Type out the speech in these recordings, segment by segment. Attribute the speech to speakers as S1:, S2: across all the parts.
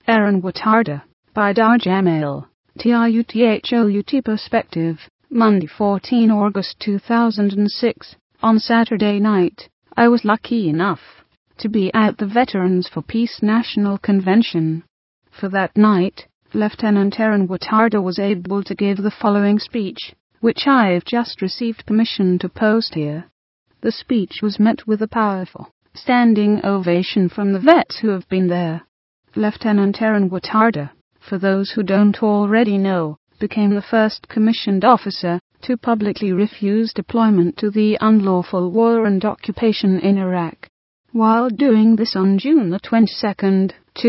S1: Aaron Watarda, by Darj Email, TRUTHOUT Perspective, Monday 14 August 2006. On Saturday night, I was lucky enough to be at the Veterans for Peace National Convention. For that night, Lieutenant Aaron Watarda was able to give the following speech, which I've just received permission to post here. The speech was met with a powerful standing ovation from the vets who have been there. Lieutenant Aaron Watarda, for those who don't already know, became the first commissioned officer to publicly refuse deployment to the unlawful war and occupation in Iraq. While doing this on June the 22nd,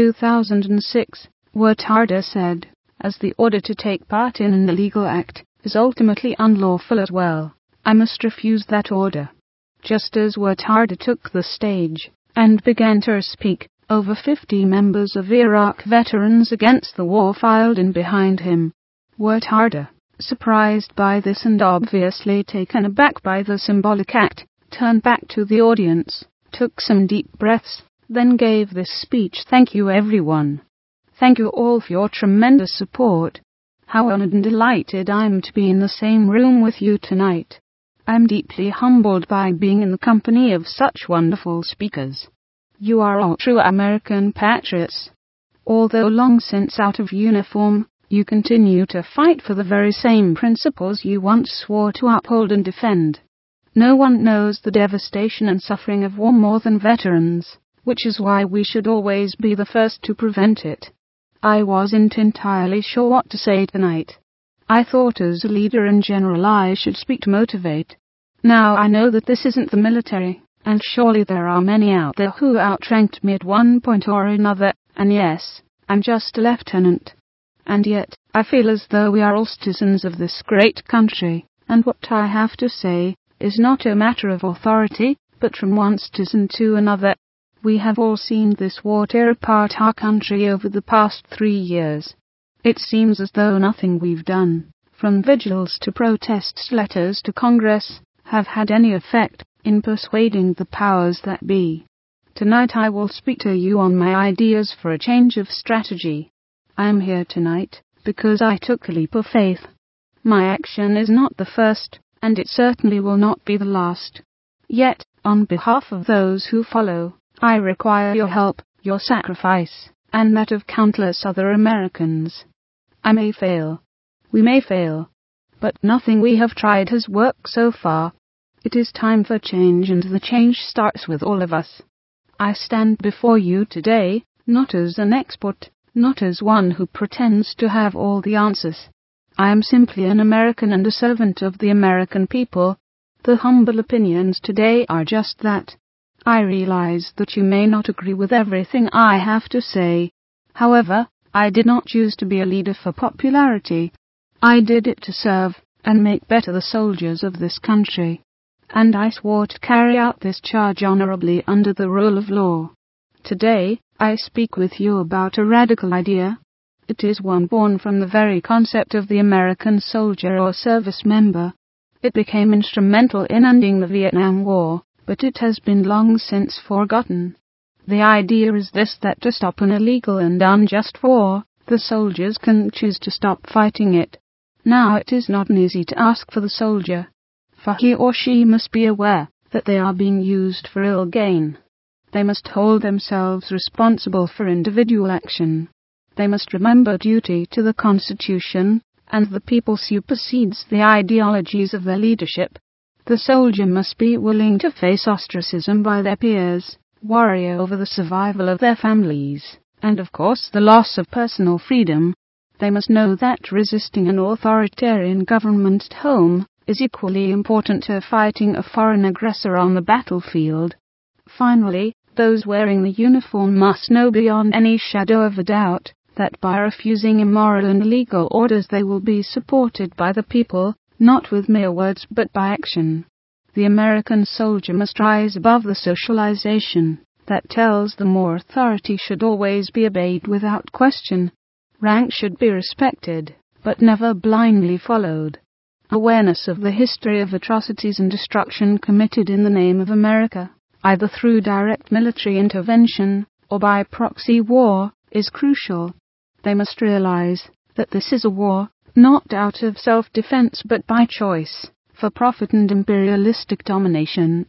S1: 2006, Watarda said, as the order to take part in an illegal act is ultimately unlawful as well, I must refuse that order. Just as Watarda took the stage and began to speak, over 50 members of Iraq Veterans Against the War filed in behind him. Watarda, surprised by this and obviously taken aback by the symbolic act, turned back to the audience, took some deep breaths, then gave this speech. Thank you everyone. Thank you all for your tremendous support. How honored and delighted I am to be in the same room with you tonight. I am deeply humbled by being in the company of such wonderful speakers. You are all true American patriots. Although long since out of uniform, you continue to fight for the very same principles you once swore to uphold and defend. No one knows the devastation and suffering of war more than veterans, which is why we should always be the first to prevent it. I wasn't entirely sure what to say tonight. I thought as a leader in general I should speak to motivate. Now I know that this isn't the military. And surely there are many out there who outranked me at one point or another, and yes, I'm just a lieutenant. And yet, I feel as though we are all citizens of this great country, and what I have to say is not a matter of authority, but from one citizen to another. We have all seen this war tear apart our country over the past 3 years. It seems as though nothing we've done, from vigils to protests, letters to Congress, have had any effect in persuading the powers that be. Tonight I will speak to you on my ideas for a change of strategy. I am here tonight because I took a leap of faith. My action is not the first, and it certainly will not be the last. Yet, on behalf of those who follow, I require your help, your sacrifice, and that of countless other Americans. I may fail. We may fail. But nothing we have tried has worked so far. It is time for change, and the change starts with all of us. I stand before you today, not as an expert, not as one who pretends to have all the answers. I am simply an American and a servant of the American people. The humble opinions today are just that. I realize that you may not agree with everything I have to say. However, I did not choose to be a leader for popularity. I did it to serve and make better the soldiers of this country. And I swore to carry out this charge honorably under the rule of law. Today, I speak with you about a radical idea. It is one born from the very concept of the American soldier or service member. It became instrumental in ending the Vietnam War, but it has been long since forgotten. The idea is this: that to stop an illegal and unjust war, the soldiers can choose to stop fighting it. Now it is not an easy task for the soldier, for he or she must be aware that they are being used for ill gain. They must hold themselves responsible for individual action. They must remember duty to the Constitution, and the people supersedes the ideologies of their leadership. The soldier must be willing to face ostracism by their peers, worry over the survival of their families, and of course the loss of personal freedom. They must know that resisting an authoritarian government at home is equally important to fighting a foreign aggressor on the battlefield. Finally, those wearing the uniform must know beyond any shadow of a doubt that by refusing immoral and illegal orders they will be supported by the people, not with mere words but by action. The American soldier must rise above the socialization that tells them more authority should always be obeyed without question. Rank should be respected, but never blindly followed. Awareness of the history of atrocities and destruction committed in the name of America, either through direct military intervention or by proxy war, is crucial. They must realize that this is a war, not out of self-defense but by choice, for profit and imperialistic domination.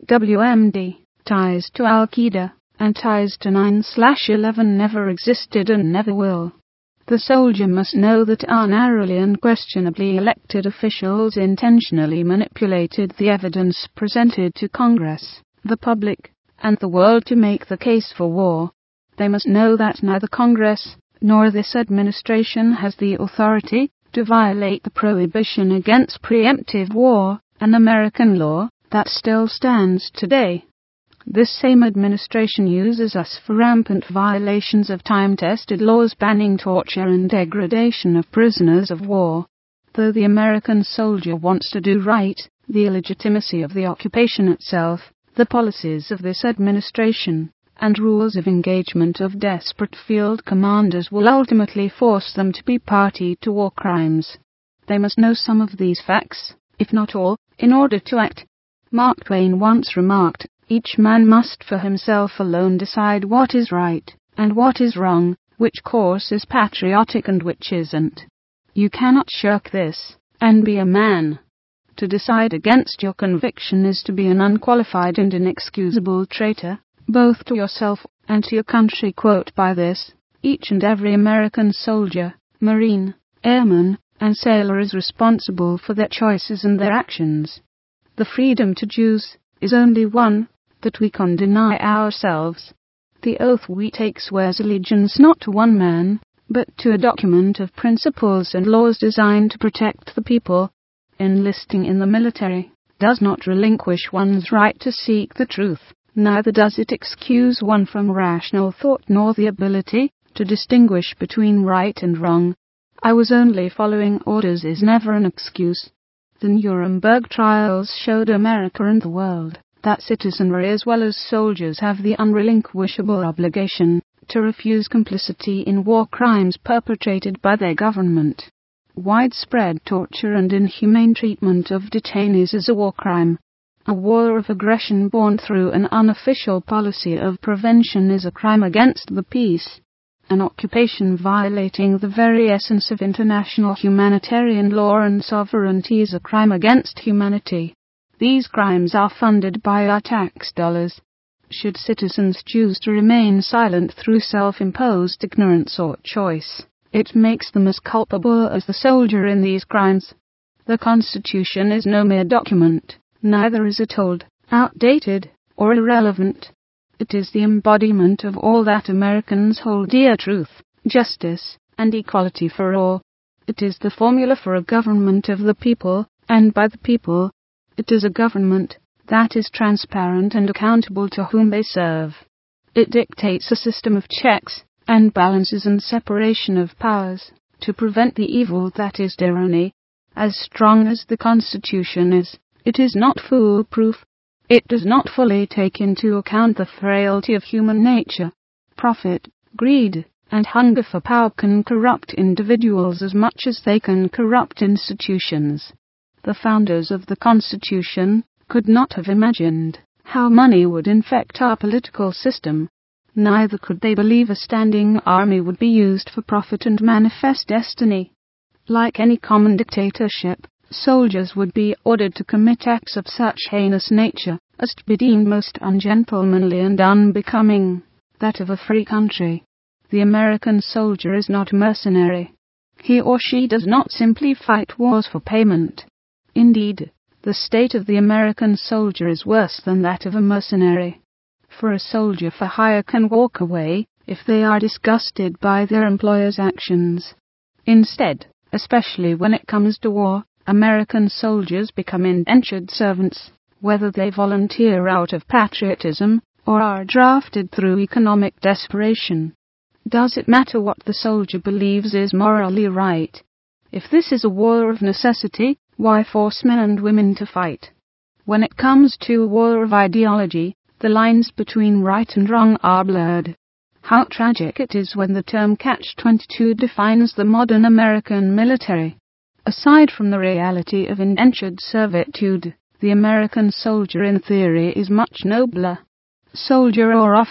S1: WMD, ties to Al-Qaeda, and ties to 9/11 never existed and never will. The soldier must know that our narrowly and questionably elected officials intentionally manipulated the evidence presented to Congress, the public, and the world to make the case for war. They must know that neither Congress nor this administration has the authority to violate the prohibition against preemptive war, an American law that still stands today. This same administration uses us for rampant violations of time-tested laws banning torture and degradation of prisoners of war. Though the American soldier wants to do right, the illegitimacy of the occupation itself, the policies of this administration, and rules of engagement of desperate field commanders will ultimately force them to be party to war crimes. They must know some of these facts, if not all, in order to act. Mark Twain once remarked, "Each man must for himself alone decide what is right and what is wrong, which course is patriotic and which isn't. You cannot shirk this, and be a man. To decide against your conviction is to be an unqualified and inexcusable traitor, both to yourself and to your country." Quote by this, each and every American soldier, Marine, airman, and sailor is responsible for their choices and their actions. The freedom to choose is only one that we can deny ourselves. The oath we take swears allegiance not to one man, but to a document of principles and laws designed to protect the people. Enlisting in the military does not relinquish one's right to seek the truth, neither does it excuse one from rational thought nor the ability to distinguish between right and wrong. "I was only following orders" is never an excuse. The Nuremberg trials showed America and the world that citizenry as well as soldiers have the unrelinquishable obligation to refuse complicity in war crimes perpetrated by their government. Widespread torture and inhumane treatment of detainees is a war crime. A war of aggression born through an unofficial policy of prevention is a crime against the peace. An occupation violating the very essence of international humanitarian law and sovereignty is a crime against humanity. These crimes are funded by our tax dollars. Should citizens choose to remain silent through self-imposed ignorance or choice, it makes them as culpable as the soldier in these crimes. The Constitution is no mere document, neither is it old, outdated, or irrelevant. It is the embodiment of all that Americans hold dear: truth, justice, and equality for all. It is the formula for a government of the people, and by the people. It is a government that is transparent and accountable to whom they serve. It dictates a system of checks and balances and separation of powers to prevent the evil that is tyranny. As strong as the Constitution is, it is not foolproof. It does not fully take into account the frailty of human nature. Profit, greed, and hunger for power can corrupt individuals as much as they can corrupt institutions. The founders of the Constitution could not have imagined how money would infect our political system. Neither could they believe a standing army would be used for profit and manifest destiny. Like any common dictatorship, soldiers would be ordered to commit acts of such heinous nature as to be deemed most ungentlemanly and unbecoming that of a free country. The American soldier is not a mercenary. He or she does not simply fight wars for payment. Indeed, the state of the American soldier is worse than that of a mercenary. For a soldier for hire can walk away if they are disgusted by their employer's actions. Instead, especially when it comes to war, American soldiers become indentured servants, whether they volunteer out of patriotism or are drafted through economic desperation. Does it matter what the soldier believes is morally right? If this is a war of necessity, why force men and women to fight? When it comes to a war of ideology, the lines between right and wrong are blurred. How tragic it is when the term Catch-22 defines the modern American military. Aside from the reality of indentured servitude, the American soldier in theory is much nobler. Soldier or officer,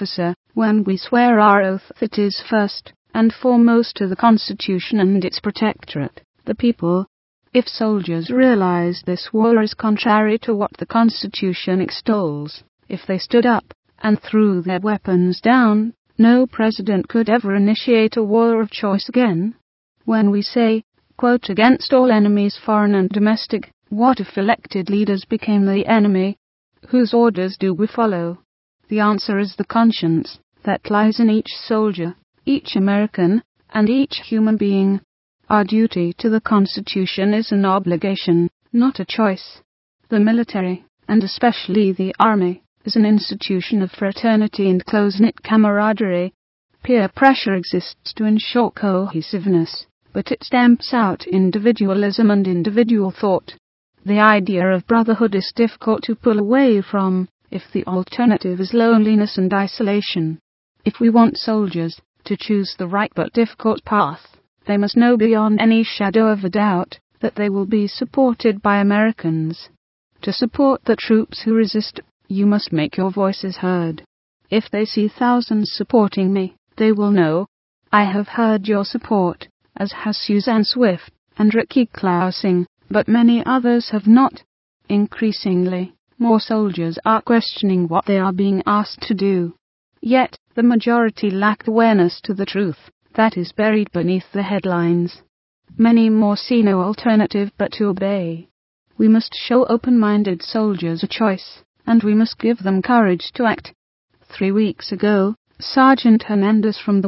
S1: When we swear our oath, it is first and foremost to the Constitution and its protectorate, the people. If soldiers realized this war is contrary to what the Constitution extols, if they stood up and threw their weapons down, no president could ever initiate a war of choice again. When we say, quote, against all enemies foreign and domestic, what if elected leaders became the enemy? Whose orders do we follow? The answer is the conscience that lies in each soldier, each American, and each human being. Our duty to the Constitution is an obligation, not a choice. The military, and especially the army, is an institution of fraternity and close-knit camaraderie. Peer pressure exists to ensure cohesiveness, but it stamps out individualism and individual thought. The idea of brotherhood is difficult to pull away from, if the alternative is loneliness and isolation. If we want soldiers to choose the right but difficult path, they must know beyond any shadow of a doubt that they will be supported by Americans. To support the troops who resist, you must make your voices heard. If they see thousands supporting me, they will know. I have heard your support, as has Suzanne Swift and Ricky Klausing, but many others have not. Increasingly, more soldiers are questioning what they are being asked to do. Yet, the majority lack awareness to the truth that is buried beneath the headlines. Many more see no alternative but to obey. We must show open-minded soldiers a choice, and we must give them courage to act. 3 weeks ago, Sergeant Hernandez from the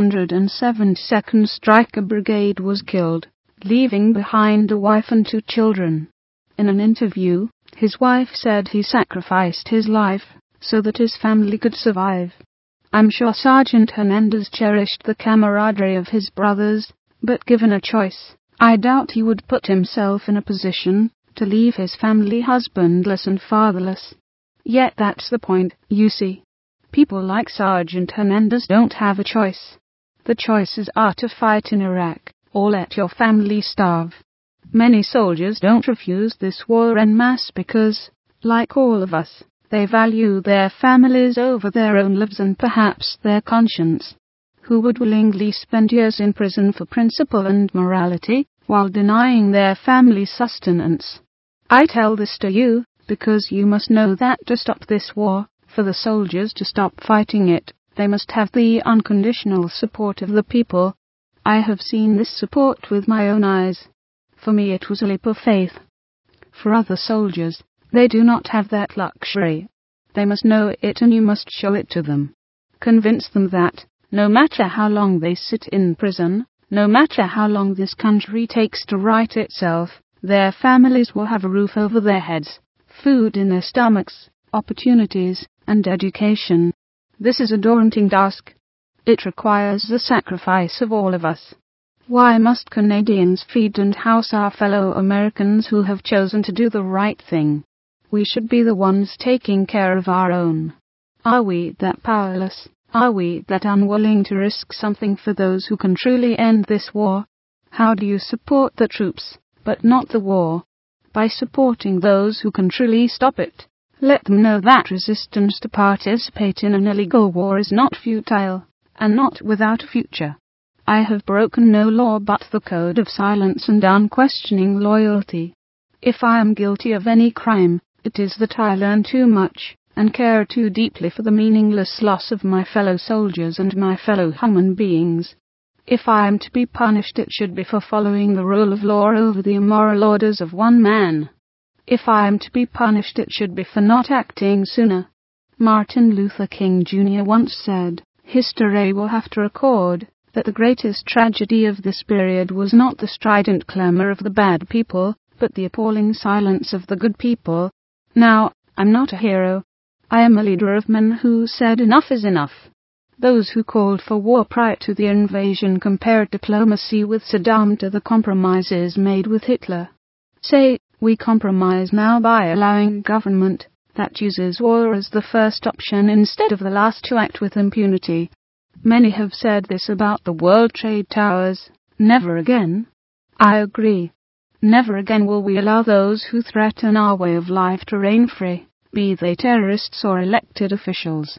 S1: 172nd Stryker Brigade was killed, leaving behind a wife and 2 children. In an interview, his wife said he sacrificed his life so that his family could survive. I'm sure Sergeant Hernandez cherished the camaraderie of his brothers, but given a choice, I doubt he would put himself in a position to leave his family husbandless and fatherless. Yet that's the point, you see. People like Sergeant Hernandez don't have a choice. The choices are to fight in Iraq, or let your family starve. Many soldiers don't refuse this war en masse because, like all of us, they value their families over their own lives and perhaps their conscience. Who would willingly spend years in prison for principle and morality, while denying their family sustenance? I tell this to you, because you must know that to stop this war, for the soldiers to stop fighting it, they must have the unconditional support of the people. I have seen this support with my own eyes. For me it was a leap of faith. For other soldiers, they do not have that luxury. They must know it and you must show it to them. Convince them that, no matter how long they sit in prison, no matter how long this country takes to right itself, their families will have a roof over their heads, food in their stomachs, opportunities, and education. This is a daunting task. It requires the sacrifice of all of us. Why must Canadians feed and house our fellow Americans who have chosen to do the right thing? We should be the ones taking care of our own. Are we that powerless? Are we that unwilling to risk something for those who can truly end this war? How do you support the troops, but not the war? By supporting those who can truly stop it. Let them know that resistance to participate in an illegal war is not futile, and not without a future. I have broken no law but the code of silence and unquestioning loyalty. If I am guilty of any crime, it is that I learn too much, and care too deeply for the meaningless loss of my fellow soldiers and my fellow human beings. If I am to be punished, it should be for following the rule of law over the immoral orders of one man. If I am to be punished, it should be for not acting sooner. Martin Luther King Jr. once said, "History will have to record that the greatest tragedy of this period was not the strident clamor of the bad people, but the appalling silence of the good people." Now, I'm not a hero. I am a leader of men who said enough is enough. Those who called for war prior to the invasion compared diplomacy with Saddam to the compromises made with Hitler. Say, we compromise now by allowing government that uses war as the first option instead of the last to act with impunity. Many have said this about the World Trade Towers. Never again. I agree. Never again will we allow those who threaten our way of life to reign free, be they terrorists or elected officials.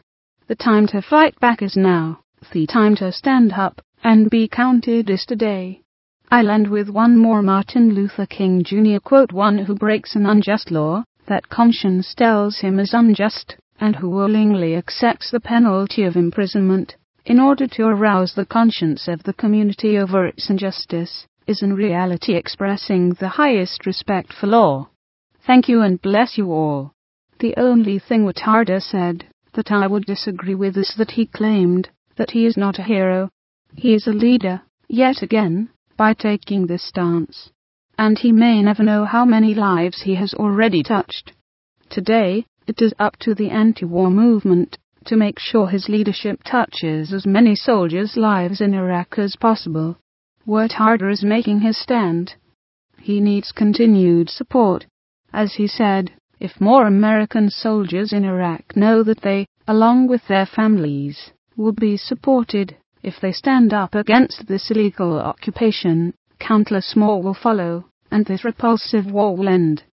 S1: The time to fight back is now. The time to stand up and be counted is today. I'll end with one more Martin Luther King Jr. quote. One who breaks an unjust law that conscience tells him is unjust, and who willingly accepts the penalty of imprisonment in order to arouse the conscience of the community over its injustice, is in reality expressing the highest respect for law. Thank you and bless you all. The only thing Ouattara said that I would disagree with is that he claimed that he is not a hero. He is a leader, yet again, by taking this stance. And he may never know how many lives he has already touched. Today, it is up to the anti-war movement to make sure his leadership touches as many soldiers' lives in Iraq as possible. Ouattara is making his stand. He needs continued support. As he said, if more American soldiers in Iraq know that they, along with their families, will be supported if they stand up against this illegal occupation, countless more will follow, and this repulsive war will end.